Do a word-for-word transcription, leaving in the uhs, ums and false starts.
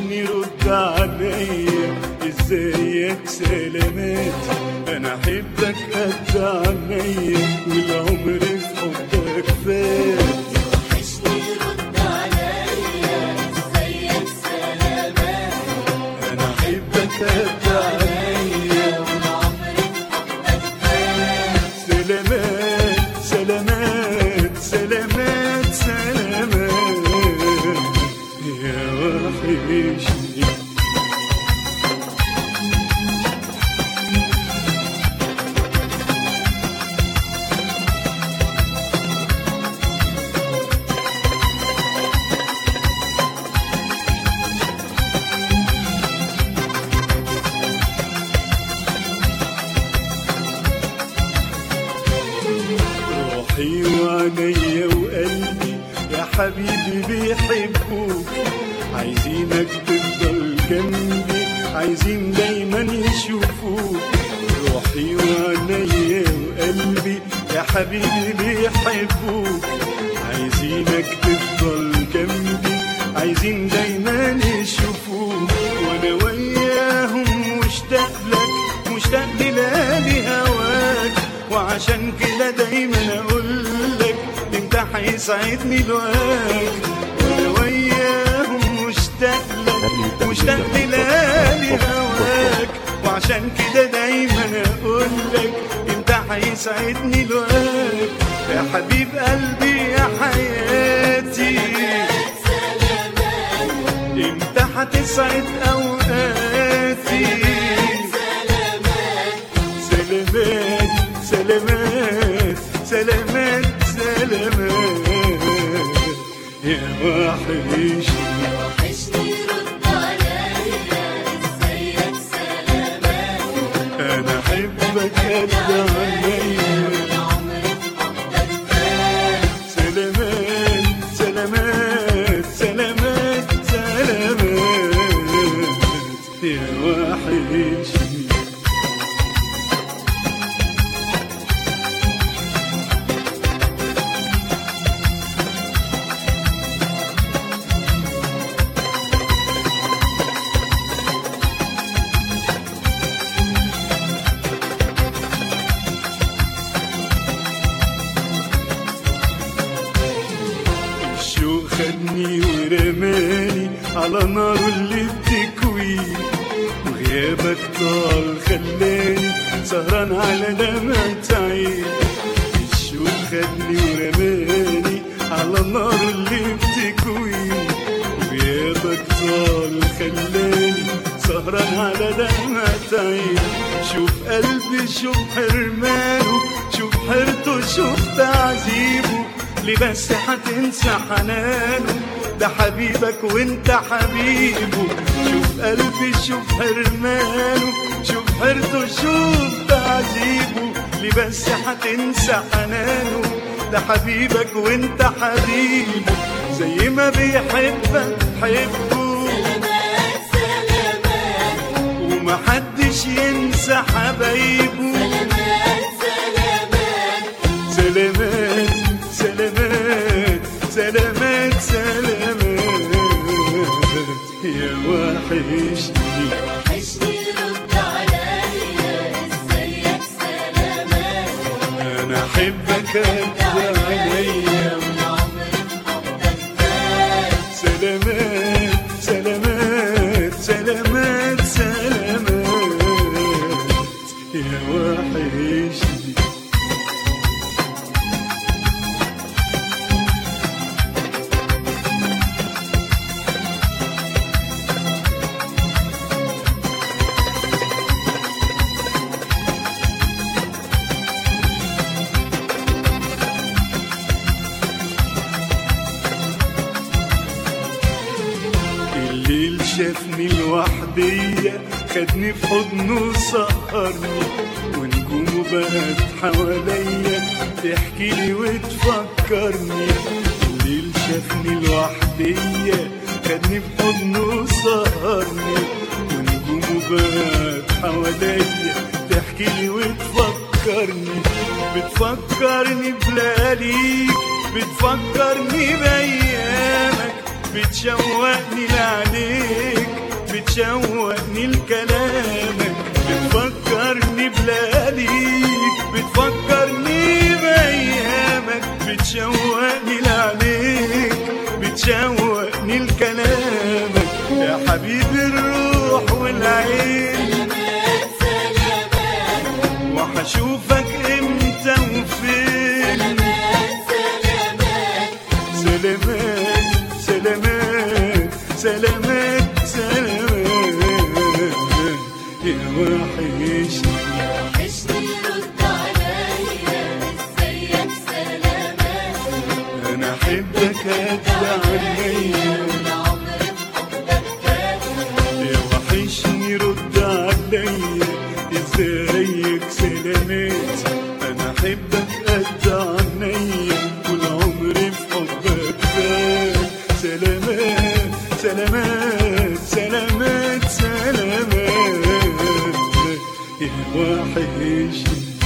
وحشني رد عليا، ازيك سلامات، انا احبك قد عينيا والعمر في حبك فات. وحشني رد عليا، ازيك سلامات، انا احبك قد عينيا والعمر في حبك فات. سلامات سلامات سلامات سلامات يا وحشني. روحي وعينيا وقلبي يا حبيبي بيحبوك، عايزينك تفضل جنبي، عايزين دايما يشوفوك. روحي وعينيا وقلبي يا حبيبي بيحبوك، عايزينك تفضل جنبي، عايزين دايما يشوفوك. وانا وياهم مشتاق لك، مشتاق لليالي هواك، وعشان كده دايما اقولك انت هيسعدني لواك. وانا وياهم مشتاق لك، مشتاق لليالي هواك، وعشان كده دايما اقولك انت هيسعدني لواك. يا حبيب قلبي يا حياتي، انت هتسعد اوقاتي. سلامات سلامات سلامات سلامات يا وحشني. وحشني رد عليا، ازيك سلامات، انا احبك قد عينيا والعمر في حبك فات. سلامات سلامات سلامات سلامات يا وحشني. الشوق خدني ورماني على نار اللي بتكوي، وغيابك طال خلاني سهران على دمعة عين. الشوق خدني ورماني على نار اللي بتكوي، وغيابك طال خلاني سهران على دمعة عين. شوف قلبي شوف حرمانه، شوف حيرته شوف تعذيبه، ليه بس هتنسى حنانه، ده حبيبك وانت حبيبه. شوف قلبي شوف حرمانه، شوف حيرته شوف تعذيبه، ليه بس هتنسى حنانه، ده حبيبك وانت حبيبه. زي ما بيحبك حبه، سلامات سلامات، ومحدش ينسى حبايبه. سلامات سلامات سلامات سلامات سلامات سلامات يا وحشني. وحشني رد عليا، ازيك سلامات، انا احبك قد عينيا والعمر في حبك فات. سلامات سلامات سلامات سلامات يا وحشني. الليل شافني لوحدية، خدني في حضنه سهرني، ونجومه بقت حواليا تحكي لي وتفكرني. الليل شافني لوحدية، خدني في حضنه سهرني، ونجومه بقت حواليا تحكي لي وتفكرني. بتفكرني بلياليك، بتفكرني بأيامك، بتشوقني لعليك، بتشوقني لكلامك، بتفكرني بلياليك، بتفكرني بأيامك، بتشوقني لعليك، بتشوقني لكلامك يا حبيبي الروح والعين. سلامات سلامات وحشوفك امتى وفين. سلامات سلامات سلامات سلامات سلامات يا وحشني. وحشني رد عليا ازيك سلامات انا احبك قد عينيا، والعمر في حبك فات يا وحشني رد عليا ازيك سلامات. انا احبك قد عينيا والعمر في حبك فات. سلامات سلامات سلامات سلامات يا وحشني.